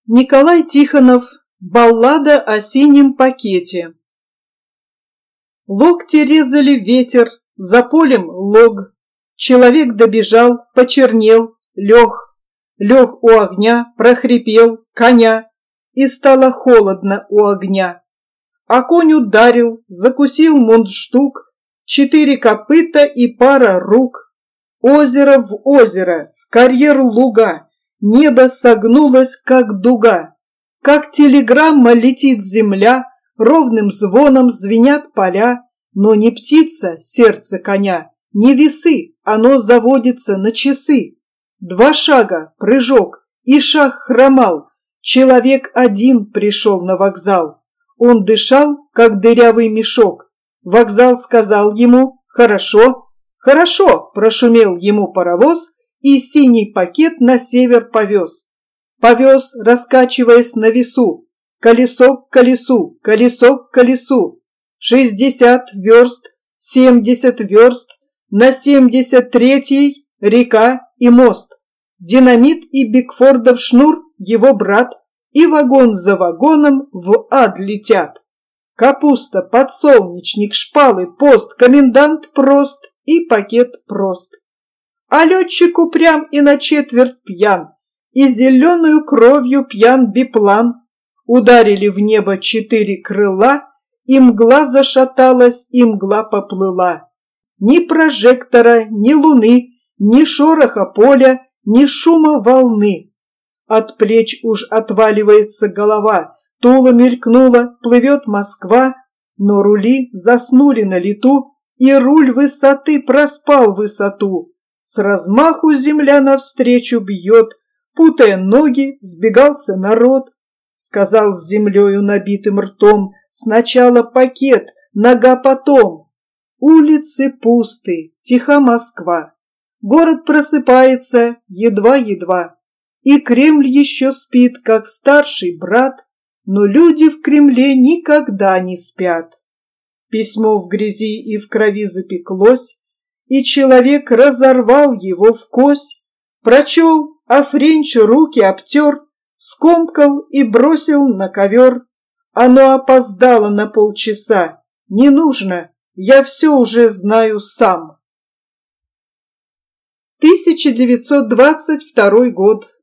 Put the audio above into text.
Николай Тихонов. Баллада о синем пакете. Локти резали ветер, за полем лог. Человек добежал, почернел, лег у огня, прохрипел коня, и стало холодно у огня. А конь ударил, закусил мундштук, 4 копыта и пара рук. Озеро в озеро, в карьер луга, небо согнулось, как дуга. Как телеграмма летит земля, ровным звоном звенят поля, но не птица сердце коня, не весы, оно заводится на часы. 2 шага, прыжок, и шаг хромал, человек один пришел на вокзал. Он дышал, как дырявый мешок. Вокзал сказал ему: «Хорошо». «Хорошо», прошумел ему паровоз, и синий пакет на север повез. Повез, раскачиваясь на весу, колесо к колесу, колесо к колесу. 60 верст, 70 верст, на 73-й река и мост. Динамит и Бигфордов шнур, его брат, и вагон за вагоном в ад летят. Капуста, подсолнечник, шпалы, пост, комендант прост и пакет прост. А летчик упрям и на четверть пьян, и зеленую кровью пьян биплан. Ударили в небо 4 крыла, и мгла зашаталась, и мгла поплыла. Ни прожектора, ни луны, ни шороха поля, ни шума волны. От плеч уж отваливается голова, Тула мелькнула, плывет Москва, но рули заснули на лету, и руль высоты проспал высоту. С размаху земля навстречу бьет, путая ноги, сбегался народ. Сказал с землею набитым ртом: «Сначала пакет, нога потом». Улицы пусты, тиха Москва. Город просыпается едва-едва. И Кремль еще спит, как старший брат, но люди в Кремле никогда не спят. Письмо в грязи и в крови запеклось, и человек разорвал его вкось, прочел, а Френч руки обтер, скомкал и бросил на ковер. Оно опоздало на полчаса. Не нужно, я все уже знаю сам. 1922 год.